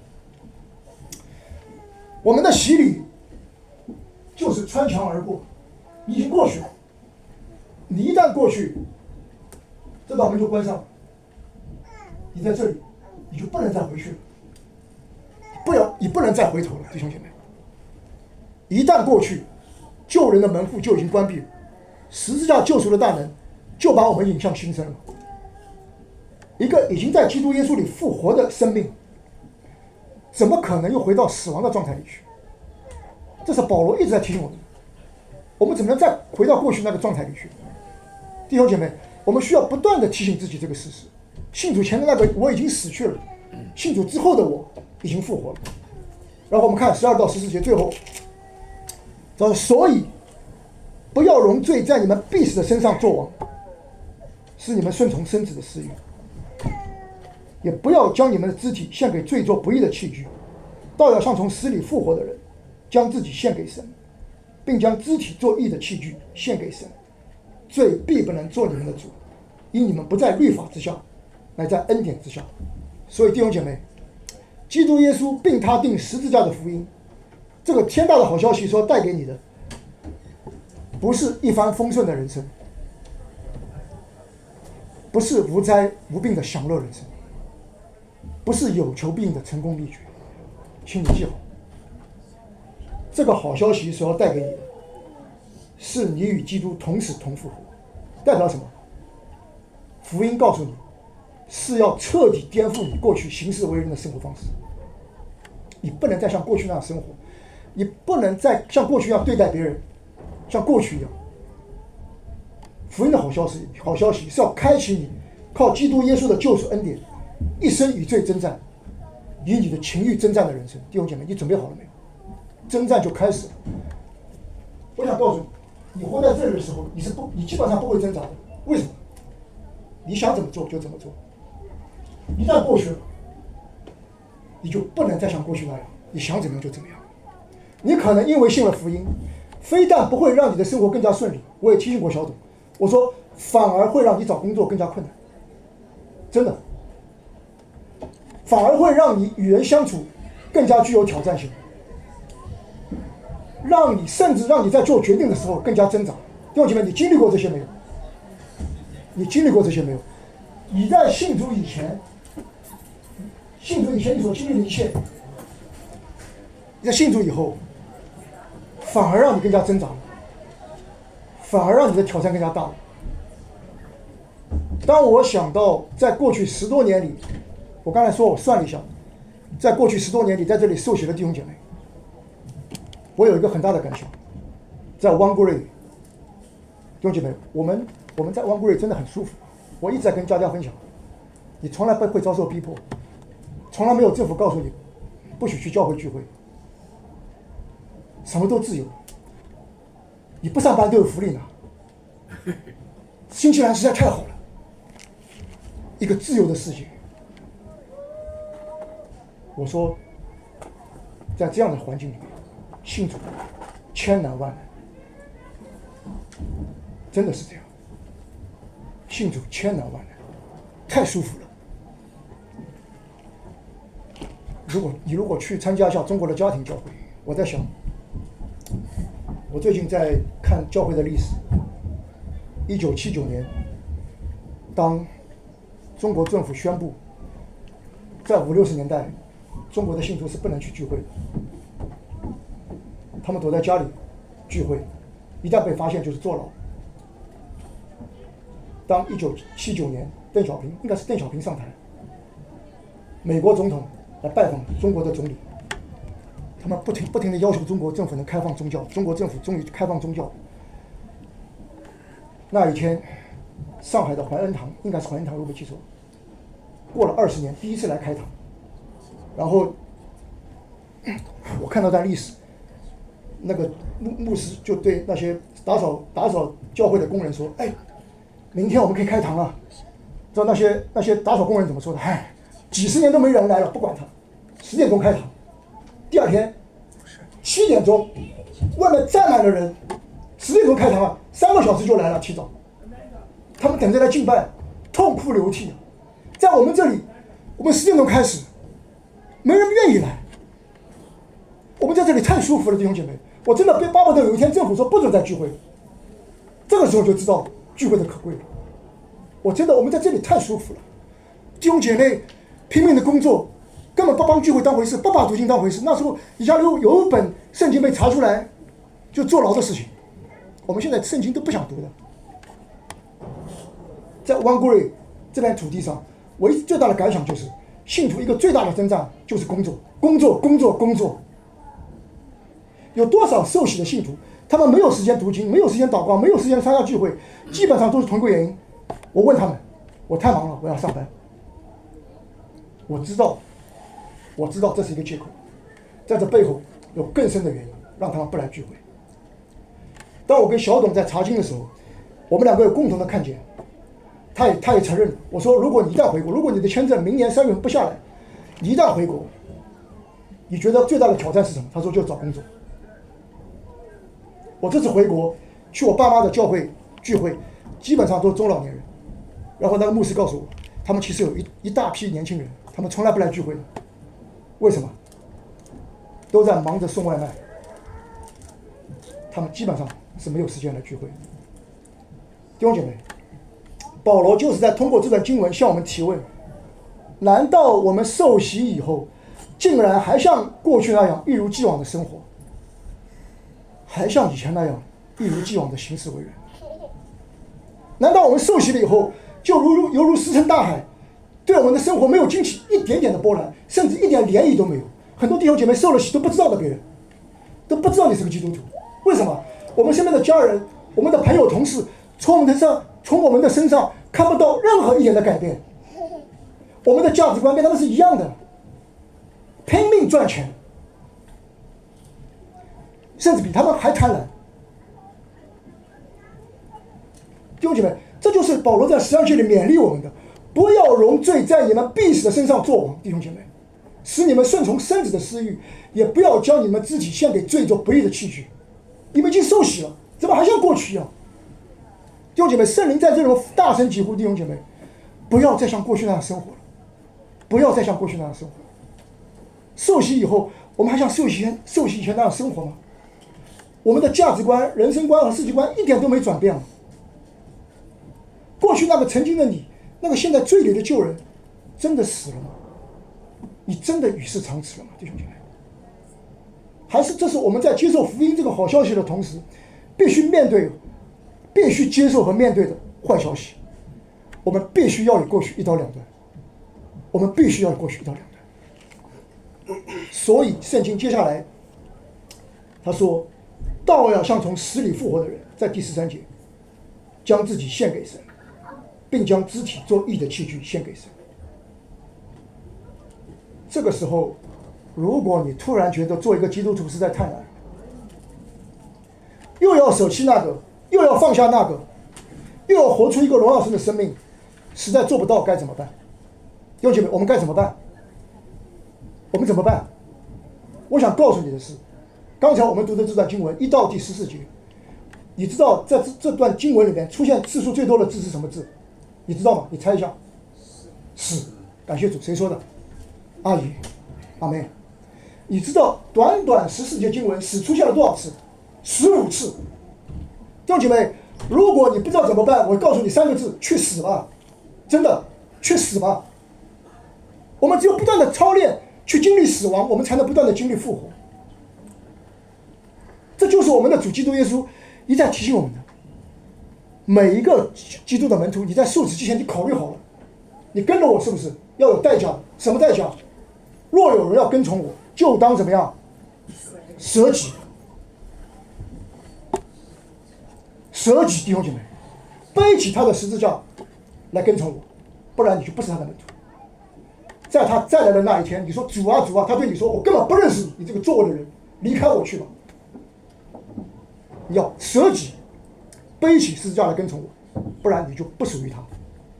我们的洗礼就是穿墙而过，你已经过去了。你一旦过去，这道门就关上了，你在这里，你就不能再回去了，你不能再回头了，弟兄姐妹。一旦过去，救人的门户就已经关闭了，十字架救赎的大能就把我们引向新生了。一个已经在基督耶稣里复活的生命，怎么可能又回到死亡的状态里去？这是保罗一直在提醒我们，我们怎么能再回到过去那个状态里去？弟兄姐妹，我们需要不断的提醒自己这个事实：信主前的那个我已经死去了，信主之后的我已经复活了。然后我们看12到14节最后，所以不要容罪在你们必死的身上作王，使你们顺从身子的私欲，也不要将你们的肢体献给罪作不义的器具，倒要像从死里复活的人，将自己献给神，并将肢体做义的器具献给神。罪必不能做你们的主，因你们不在律法之下，乃在恩典之下。所以弟兄姐妹，基督耶稣并他钉十字架的福音，这个天大的好消息所带给你的，不是一帆风顺的人生，不是无灾无病的享乐人生，不是有求必应的成功秘诀。请你记好，这个好消息所要带给你的，是你与基督同死同复活。代表什么？福音告诉你，是要彻底颠覆你过去行事为人的生活方式。你不能再像过去那样生活，你不能再像过去一样对待别人，像过去一样。福音的好消息是要开启你靠基督耶稣的救赎恩典，一生与罪征战，与你的情欲征战的人生。弟兄姐妹，你准备好了没有？征战就开始了。我想告诉你，你活在这里的时候，你基本上不会挣扎的。为什么？你想怎么做就怎么做。一旦过去了，你就不能再像过去那样，你想怎么样就怎么样。你可能因为信了福音，非但不会让你的生活更加顺利，我也提醒过小董，我说反而会让你找工作更加困难，真的，反而会让你与人相处更加具有挑战性，甚至让你在做决定的时候更加挣扎。弟兄姐妹，你经历过这些没有？你经历过这些没有？你在信主以前你所经历的一切，你在信主以后，反而让你更加挣扎，反而让你的挑战更加大。当我想到在过去10多年里，我刚才说我算了一下，在过去10多年里在这里受洗的弟兄姐妹，我有一个很大的感想，在One Grace，弟兄姐妹，我们在One Grace真的很舒服。我一直在跟大家分享，你从来不会遭受逼迫，从来没有政府告诉你不许去教会聚会，什么都自由，你不上班都有福利拿，新西兰实在太好了，一个自由的世界。我说，在这样的环境里面，信主千难万难，真的是这样。信主千难万难，太舒服了。如果去参加一下中国的家庭教会，我在想，我最近在看教会的历史。1979年，当中国政府宣布，在50、60年代，中国的信徒是不能去聚会的，他们躲在家里聚会，一旦被发现就是坐牢。当1979年应该是邓小平上台，美国总统来拜访中国的总理，他们不停地要求中国政府能开放宗教，中国政府终于开放宗教。那一天，上海的怀恩堂，应该是怀恩堂，如果没记错，过了20年第一次来开堂，然后我看到段历史，那个牧师就对那些打扫教会的工人说：“哎，明天我们可以开堂了。”知道那些打扫工人怎么说的？哎，几十年都没人来了，不管他，10点钟开堂。第二天7点钟，外面站满了人，10点钟开堂了，3个小时就来了，提早。他们等着来敬拜，痛哭流涕。在我们这里，我们10点钟开始，没人愿意来。我们在这里太舒服了，弟兄姐妹，我真的巴不得有一天政府说不准再聚会，这个时候就知道聚会的可贵了。我们在这里太舒服了，弟兄姐妹拼命的工作，根本不帮聚会当回事，不把读经当回事。那时候以前有一本圣经被查出来就坐牢的事情，我们现在圣经都不想读的。在One Grace这片土地上，我最大的感想就是，信徒一个最大的征战就是工作。有多少受洗的信徒，他们没有时间读经，没有时间祷告，没有时间参加聚会，基本上都是同归原因。我问他们，我太忙了，我要上班。我知道这是一个借口，在这背后有更深的原因，让他们不来聚会。 当我跟小董在查经的时候，我们两个有共同的看见，他也承认。我说，如果你一旦回国，如果你的签证明年3月份不下来，你一旦回国，你觉得最大的挑战是什么？他说就找工作。我这次回国去我爸妈的教会聚会，基本上都是中老年人。然后那个牧师告诉我，他们其实有一大批年轻人，他们从来不来聚会的。为什么？都在忙着送外卖，他们基本上是没有时间来聚会的。弟兄姐妹，保罗就是在通过这段经文向我们提问：难道我们受洗以后，竟然还像过去那样一如既往的生活，还像以前那样一如既往的行事为人？难道我们受洗了以后，就犹如石沉大海，对我们的生活没有惊起一点点的波澜，甚至一点涟漪都没有？很多弟兄姐妹受了洗都不知道的，别人都不知道你是个基督徒。为什么？我们身边的家人、我们的朋友、同事，从我们的身上看不到任何一点的改变。我们的价值观跟他们是一样的，拼命赚钱，甚至比他们还贪婪。弟兄姐妹，这就是保罗在12节里勉励我们的：不要容罪在你们必死的身上作王。弟兄姐妹，使你们顺从身子的私欲，也不要将你们肢体献给罪做不义的器具。你们已经受洗了，怎么还像过去一样？弟兄姐妹，圣灵在这种大声疾呼：弟兄姐妹，不要再像过去那样生活了，不要再像过去那样生活了。受洗以后，我们还像受洗以前那样生活吗？我们的价值观、人生观和世界观一点都没转变了。过去那个曾经的你，那个现在罪里的旧人，真的死了吗？你真的与世长辞了吗，弟兄姐妹？还是这是我们在接受福音这个好消息的同时，必须接受和面对的坏消息？我们必须要与过去一刀两断，我们必须要与过去一刀两断。所以圣经接下来他说，倒要像从死里复活的人，在第13节，将自己献给神，并将肢体做义的器具献给神。这个时候，如果你突然觉得做一个基督徒实在太难，又要舍弃那个，又要放下那个，又要活出一个荣耀神的生命，实在做不到，该怎么办？弟兄姐妹，我们该怎么办？我们怎么办？我想告诉你的是，刚才我们读的这段经文1到第14节，你知道在这段经文里面出现次数最多的字是什么字？你知道吗？你猜一下。是，感谢主，谁说的？阿姨，阿妹。你知道短短14节经文死出现了多少次？15次。弟兄姐妹，如果你不知道怎么办，我告诉你3个字：去死吧！真的，去死吧！我们只有不断的操练，去经历死亡，我们才能不断的经历复活。这就是我们的主基督耶稣一再提醒我们的。每一个基督的门徒，你在受死之前，你考虑好了，你跟着我是不是要有代价？什么代价？若有人要跟从我，就当怎么样？舍己。舍己，弟兄姐妹，背起他的十字架来跟从我，不然你就不是他的门徒。在他再来的那一天，你说主啊主啊，他对你说我根本不认识你，你这个作恶的人，离开我去吧。你要舍己，背起十字架来跟从我，不然你就不属于他。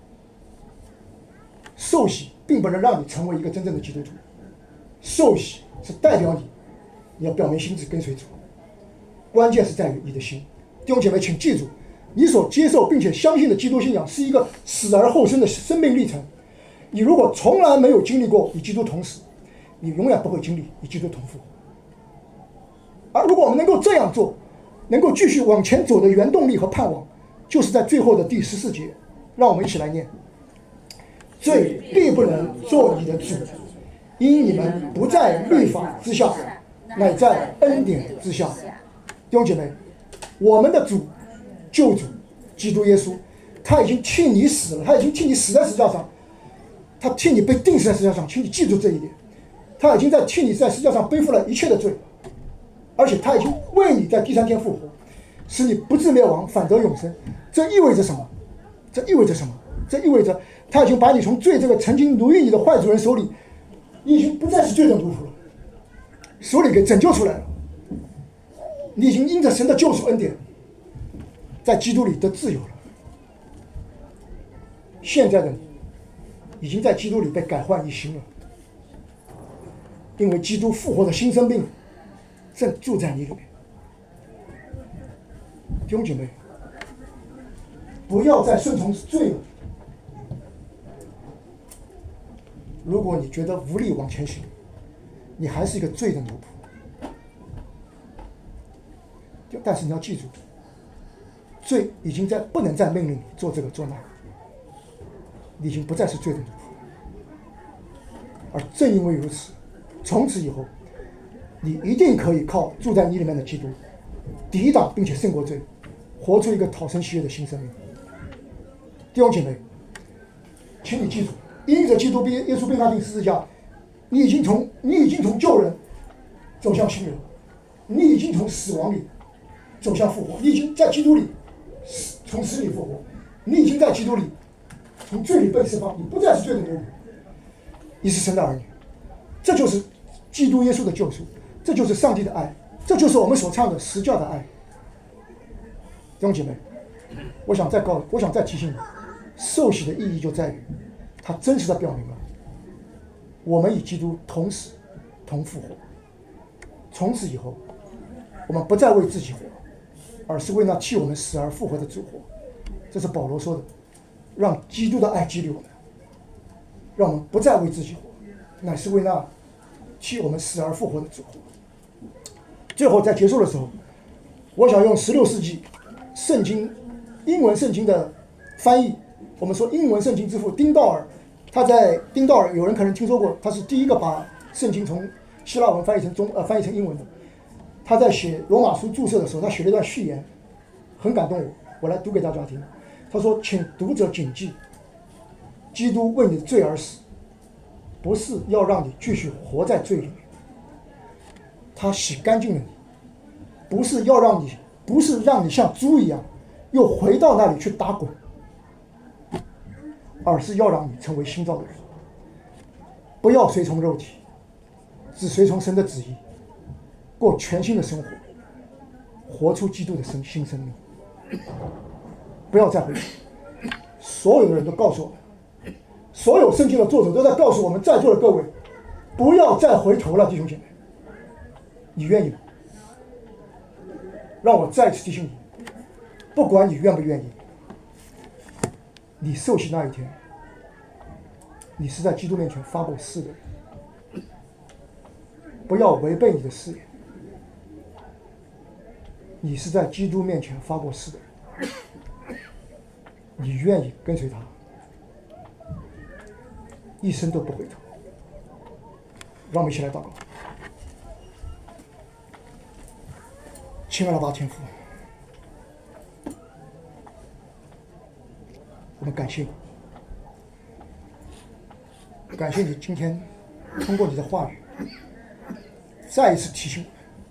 受洗并不能让你成为一个真正的基督徒，受洗是代表你要表明心志跟随主，关键是在于你的心。弟兄姐妹，请记住，你所接受并且相信的基督信仰是一个死而后生的生命历程。你如果从来没有经历过与基督同死，你永远不会经历与基督同复活。而如果我们能够这样做，能够继续往前走的原动力和盼望，就是在最后的第14节，让我们一起来念：罪必不能做你的主，因你们不在律法之下，乃在恩典之下。弟兄姐妹，我们的主救主基督耶稣，他已经替你死了，他已经替你死在十字架上，他替你被钉死在十字架上，请你记住这一点。他已经替你在十字架上背负了一切的罪，而且他已经为你在第3天复活，使你不至灭亡，反得永生。这意味着什么？这意味着什么？这意味着他已经把你从罪这个曾经奴役你的坏主人手里，你已经不再是罪的奴仆了，手里给拯救出来了。你已经因着神的救赎恩典， 在基督里得自由了。现在的你已经在基督里被改换一新了，因为基督复活的新生命正住在你里面。弟兄姐妹，不要再顺从罪了。如果你觉得无力往前行，你还是一个罪的奴仆。但是你要记住，罪已经不能再命令你做这个做那个，你已经不再是罪的奴仆。而正因为如此，从此以后，你一定可以靠住在你里面的基督，抵挡并且胜过罪，活出一个讨神喜悦的新生命。弟兄姐妹，请你记住，因着基督耶稣被钉十字架，你已经从旧人走向新人，你已经从死亡里走向复活，你已经在基督里从死里复活，你已经在基督里从罪里被释放，你不再是罪的奴仆，你是神的儿女。这就是基督耶稣的救赎，这就是上帝的爱，这就是我们所唱的十架的爱。弟兄姐妹，我想再提醒你，受洗的意义就在于它真实的表明了我们与基督同死同复活。从此以后，我们不再为自己活，而是为那替我们死而复活的主活。这是保罗说的，让基督的爱激励我们，让我们不再为自己活，乃是为那替我们死而复活的主活。最后在结束的时候，我想用16世纪圣经英文圣经的翻译，我们说英文圣经之父丁道尔，丁道尔有人可能听说过，他是第一个把圣经从希腊文翻译成英文的。他在写罗马书注释的时候，他写了一段序言，很感动我来读给大家听。他说：“请读者谨记，基督为你的罪而死，不是要让你继续活在罪里面。他洗干净了你，不是让你像猪一样又回到那里去打滚，而是要让你成为新造的人。不要随从肉体，只随从神的旨意，过全新的生活，活出基督的新生命。不要再回头。”所有的人都告诉我们，所有圣经的作者都在告诉我们在座的各位，不要再回头了，弟兄姐妹。你愿意吗？让我再次提醒你，不管你愿不愿意，你受洗那一天，你是在基督面前发过誓的人。不要违背你的誓言，你是在基督面前发过誓的人。你愿意跟随他，一生都不回头。让我们一起来祷告。亲爱的阿爸天父，我们感谢你，感谢你今天通过你的话语再一次提醒我们，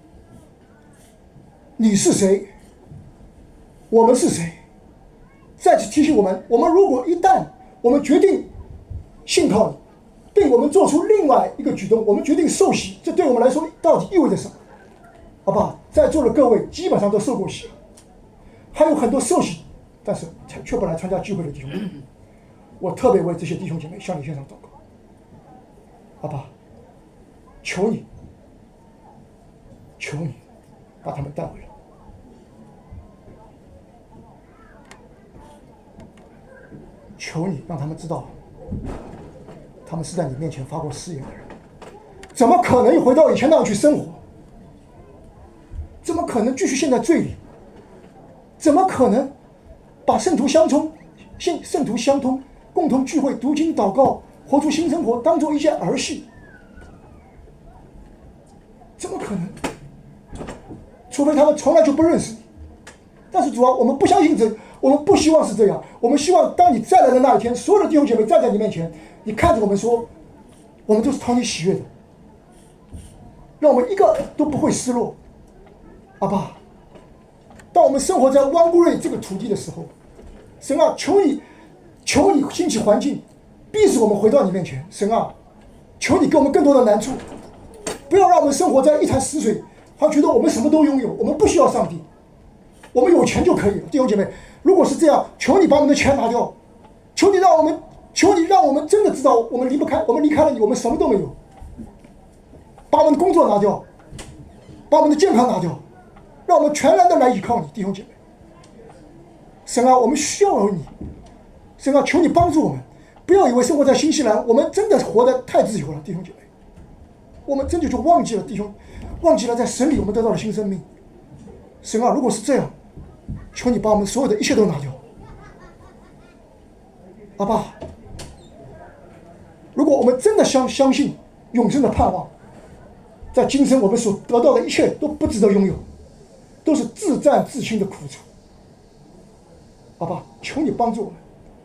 你是谁，我们是谁。再次提醒我们，我们如果一旦我们决定信靠你，并我们做出另外一个举动，我们决定受洗，这对我们来说到底意味着什么？好吧，在座的各位基本上都受过洗了，还有很多受洗但是却不来参加聚会的弟兄姐妹，我特别为这些弟兄姐妹向你献上祷告。好吧，求你把他们带回来。求你让他们知道，他们是在你面前发过誓言的人，怎么可能又回到以前那样去生活？怎么可能继续陷在罪里？怎么可能把圣徒相通、共同聚会、读经、祷告、活出新生活当做一件儿戏？怎么可能？除非他们从来就不认识你。但是主啊，我们不相信我们不希望是这样。我们希望当你再来的那一天，所有的弟兄姐妹站在你面前，你看着我们说，我们都是讨你喜悦的，让我们一个都不会失落。阿爸，当我们生活在汪布瑞这个土地的时候，神啊，求你兴起环境，逼使我们回到你面前。神啊，求你给我们更多的难处，不要让我们生活在一潭死水，好觉得我们什么都拥有，我们不需要上帝。 我们有钱就可以了。弟兄姐妹，如果是这样，求你把我们的钱拿掉，求你让我们真的知道我们离开了你，我们什么都没有。把我们的工作拿掉，把我们的健康拿掉，让我们全然的来依靠你，弟兄姐妹。神啊，我们需要有你。神啊，求你帮助我们，不要以为生活在新西兰，我们真的活得太自由了，弟兄姐妹。我们真的就忘记了在神里我们得到了新生命。神啊，如果是这样，求你把我们所有的一切都拿掉。阿爸，如果我们真的相信永生的盼望，在今生我们所得到的一切都不值得拥有，都是自战自清的苦楚。阿爸，求你帮助我们，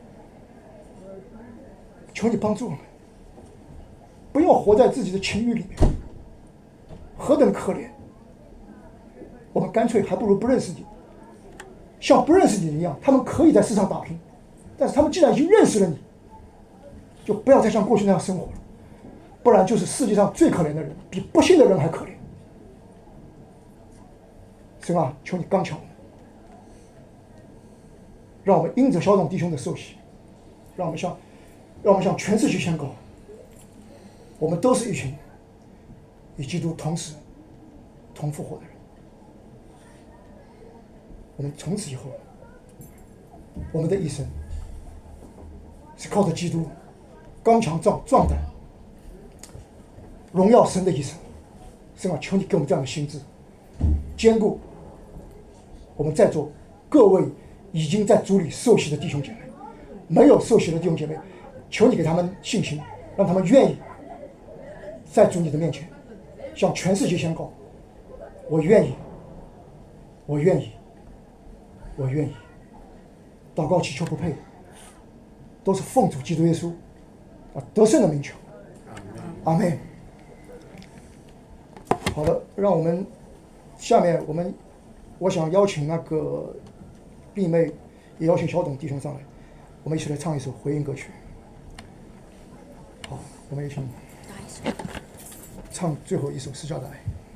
求你帮助我们，不要活在自己的情欲里面，何等可怜！我们干脆还不如不认识你，像不认识你一样。他们可以在世上打拼，但是他们既然已经认识了你，就不要再像过去那样生活了，不然就是世界上最可怜的人，比不信的人还可怜。神啊，求你刚强我们，让我们因着小董弟兄的受洗，让我们向全世界宣告，我们都是一群与基督同死同复活的人。我们从此以后，我们的一生是靠着基督刚强壮胆，荣耀神的一生。神啊，求你给我们这样的心智，坚固我们在座各位已经在主里受洗的弟兄姐妹，没有受洗的弟兄姐妹，求你给他们信心，让他们愿意在主你的面前向全世界宣告：我愿意，我愿意，我愿意。祷告祈求不配，都是奉主基督耶稣得胜的名求。阿们。好的，让我们下面我想邀请那个丽妹，也邀请小董弟兄上来，我们一起来唱一首回应歌曲。好，我们一起唱最后一首《施加的爱》。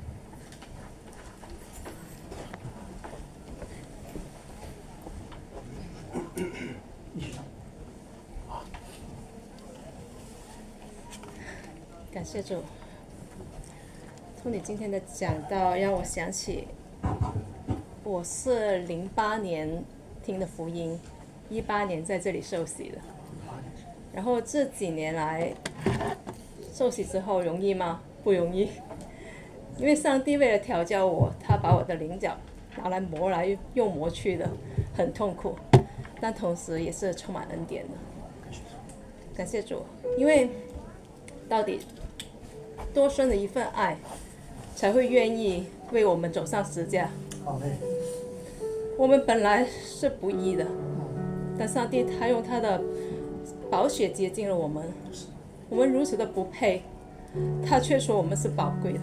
感谢主，从你今天的讲道让我想起，我是08年听的福音，18年在这里受洗的。然后这几年来，受洗之后容易吗？不容易，因为上帝为了调教我，他把我的棱角拿来磨来又磨去的，很痛苦，但同时也是充满恩典的。感谢主，因为到底多深的一份爱，才会愿意为我们走上十字架。我们本来是不义的，但上帝他用他的宝血洁净了我们。我们如此的不配，他却说我们是宝贵的。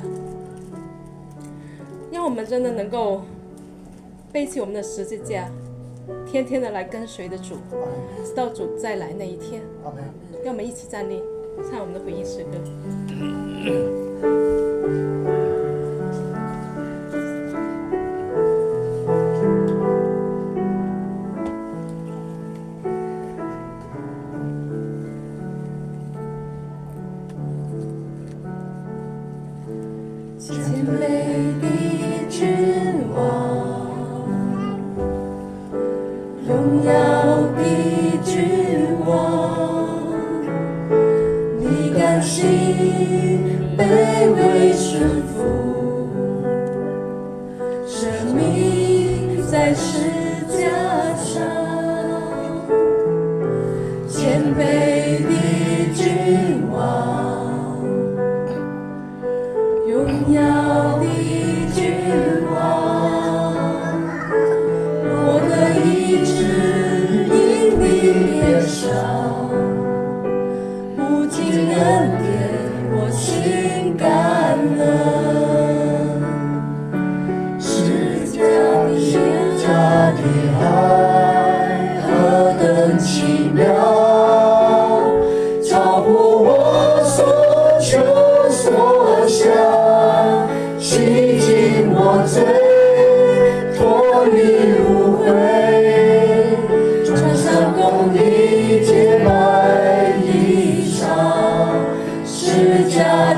让我们真的能够背起我们的十字架，天天的来跟随着主，直到主再来那一天。让我们一起站立，唱我们的回应诗歌。 谦卑的君王，荣耀的君王，你甘心卑微顺服，生命在十架上，谦卑的君王，荣耀的君王，我的意志因你变伤，不尽恩典我心感恩，十架的爱何等奇妙，超乎我所求所想，洗净我罪，脱离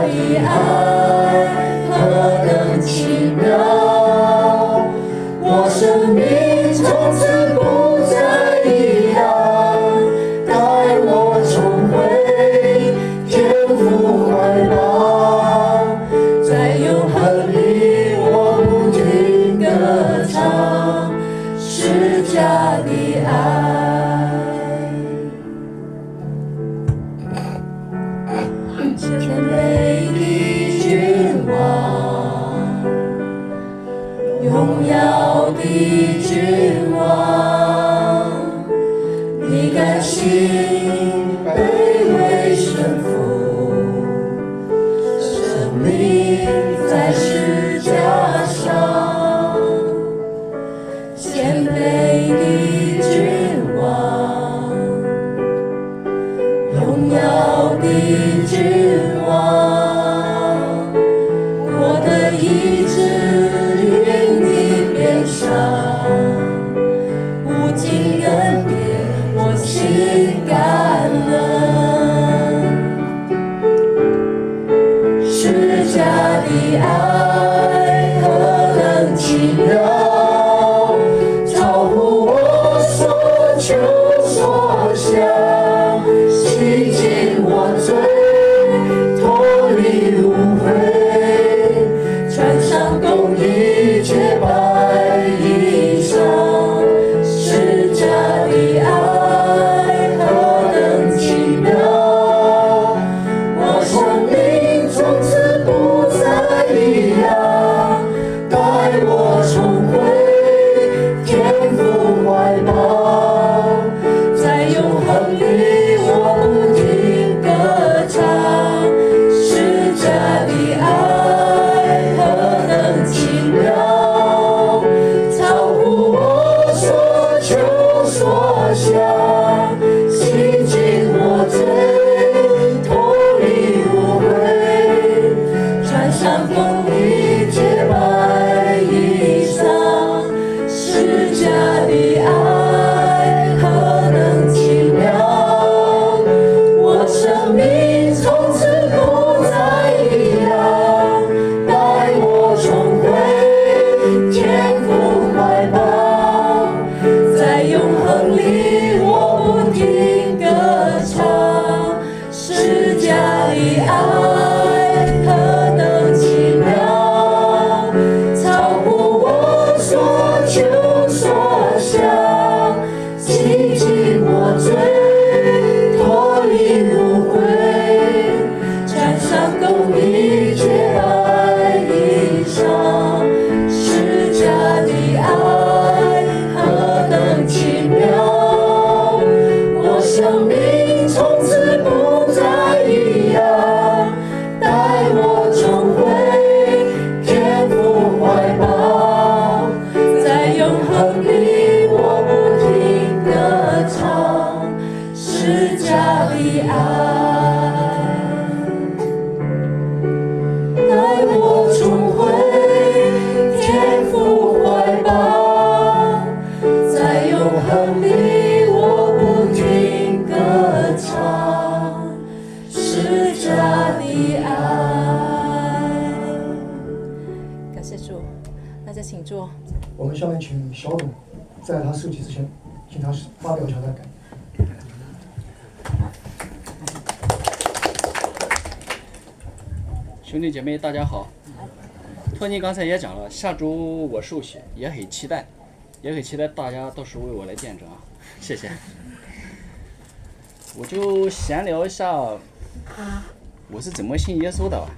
的爱何等奇妙，我生命从此不再一样，带我重回天父怀抱，在永恒里我不停歌唱释迦的爱。谦卑的君王，荣耀的君王，你甘心卑微顺服，生命在十架上。谦卑的君王，荣耀的君王，我的意志云你边上，无尽恩典我心感恩，释迦的爱何等奇妙，超乎我所求所想，洗净我罪，脱离污秽，穿上公义洁白衣裳，释迦的爱何等奇妙，我生命从此不再一样，带我重回天父怀抱，在永恒里我不停歌唱，释迦的爱何等奇妙，超乎我所求所想，洗净我罪，脱离污秽，穿上公义洁白衣裳，释迦的爱何等奇妙，我生命从此不再一样，带我重回天父怀抱，在永恒里我不停歌唱，释迦的爱何等奇妙，超乎我所求所想，洗净我罪，脱离污秽，穿上公义洁白衣裳，释迦的爱何等奇妙，我生命从此不再一样，带我重回天父怀抱，在永恒里我不停歌唱释迦的爱，带我重回天父怀抱，在永恒里我不停歌唱释迦的爱。 感谢主，大家请坐。 我们下面请小董，在他设计之前，请他发表一下他的感言。 兄弟姐妹大家好，托尼刚才也讲了，下周我受洗，也很期待大家到时候为我来见证啊，谢谢。我就闲聊一下我是怎么信耶稣的吧。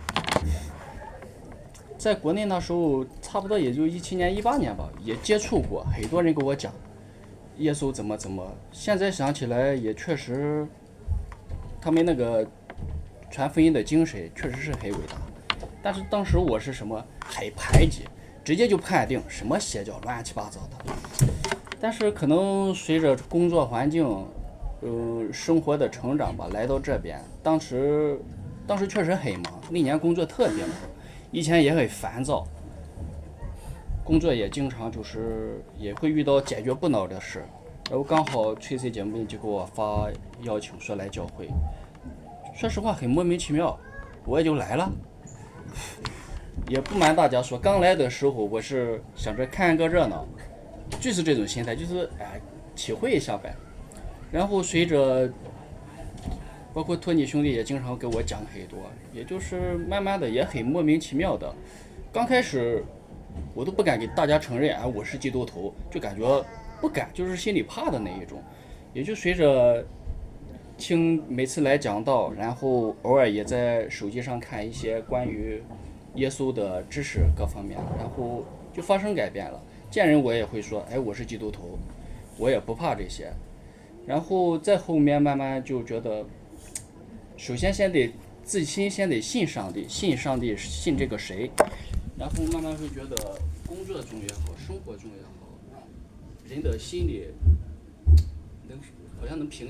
在国内那时候差不多也就17年18年吧，也接触过，很多人跟我讲耶稣怎么，现在想起来也确实他们那个传福音的精神确实是很伟大，但是当时我是什么很排挤，直接就判定什么邪教乱七八糟的。但是可能随着工作环境生活的成长吧，来到这边，当时确实很忙，那年工作特别忙，以前也很烦躁，工作也经常就是也会遇到解决不了的事，然后刚好崔 C 姐妹就给我发邀请说来教会，说实话很莫名其妙， 我也就来了。也不瞒大家说，刚来的时候我是想着看个热闹，就是这种心态，就是体会一下呗。然后随着包括托尼兄弟也经常给我讲很多，也就是慢慢的也很莫名其妙的。刚开始我都不敢给大家承认我是基督徒，就感觉不敢，就是心里怕的那一种。也就随着听每次来讲道，然后偶尔也在手机上看一些关于耶稣的知识各方面，然后就发生改变了。见人我也会说，我是基督徒，我也不怕这些。然后在后面慢慢就觉得，首先先得自心先得信上帝，信这个谁，然后慢慢会觉得工作中也好，生活中也好，人的心里好像能平